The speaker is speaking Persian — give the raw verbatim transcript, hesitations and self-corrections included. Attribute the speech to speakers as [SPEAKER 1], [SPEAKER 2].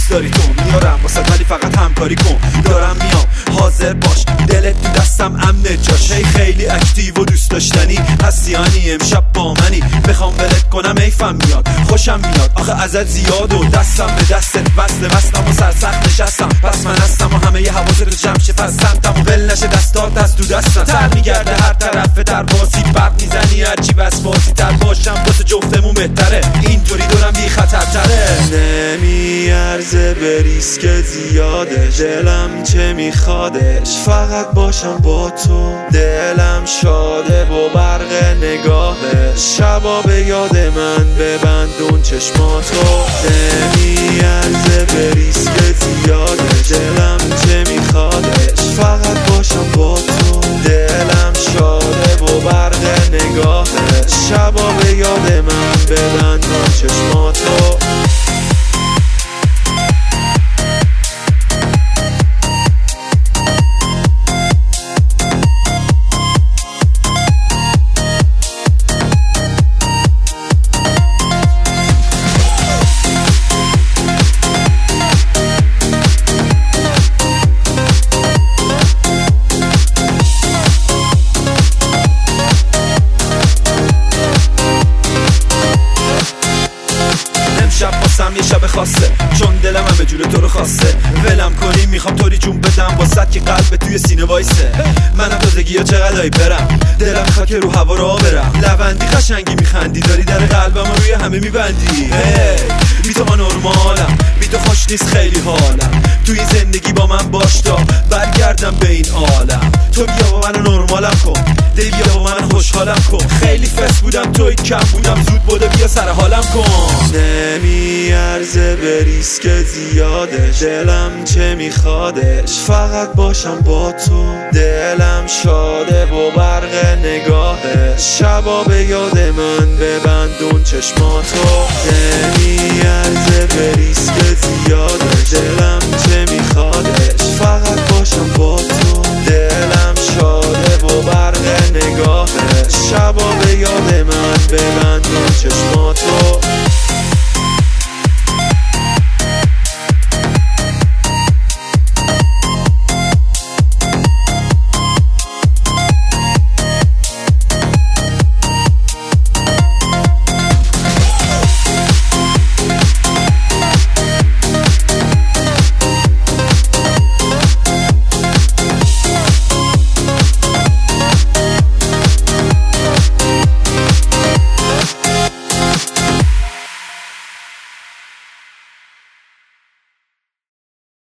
[SPEAKER 1] دوست داری تو میارم واسه ولی فقط همکاری کن. دارم میام حاضر باش دلت تو دستم امنه جاش. هی خیلی اکتیو و دوست داشتنی هستی هنی امشب با منی. بخوام ولت کنم ایفم میاد خوشم میاد آخه ازت زیاد و دستم به دستت وصله وصلم و سرسخت نشستم. پس من هستم و همه ی حواست جمع شه پس سمتم و ول نشه دستات از تو دستم. تر میگرده هر طرف در باسی برق میزنی هرچی وسواسی تر باشم واسه جفتمون بهتره. اینطوری دورم بی خطرتره.
[SPEAKER 2] نمیارزه به ریسک زیادش دلم چه میخوادش فقط باشم با تو. دلم شاده و برق نگاهش شبا به یاد من ببندون چشماتو. نمیارزه به ریسک زیادش دلم چه میخوادش فقط باشم با تو. دلم شاده و برق نگاهش شبا به یاد من ببندون چشماتو.
[SPEAKER 1] شب باسم یه شب خاصه چون دلم همه جور تو رو خواسته. ولم کنی میخوام طوری جون بدم واسه که قلب توی سینه وایسه. منم تازگی ها چقدر برم دلم میخواد که رو هوا را برم. لبندی قشنگی میخندی داری در قلبم روی همه میبندی. hey, بی تو من نرمالم بی تو خوش نیست خیلی حالم. توی زندگی با من باش تا برگردم به این عالم. تو بیا با من نرمالم کن دی بیا با من خوشحالم کن. خیلی فس بودم توی کم بودم زود بوده بیا سر حالم کن.
[SPEAKER 2] نمیارزه به ریسک زیادش دلم چه میخوادش فقط باشم با تو. دلم شاده و برق نگاهش شبا به یاد من ببندون چشماتو. نمیارزه به ریسک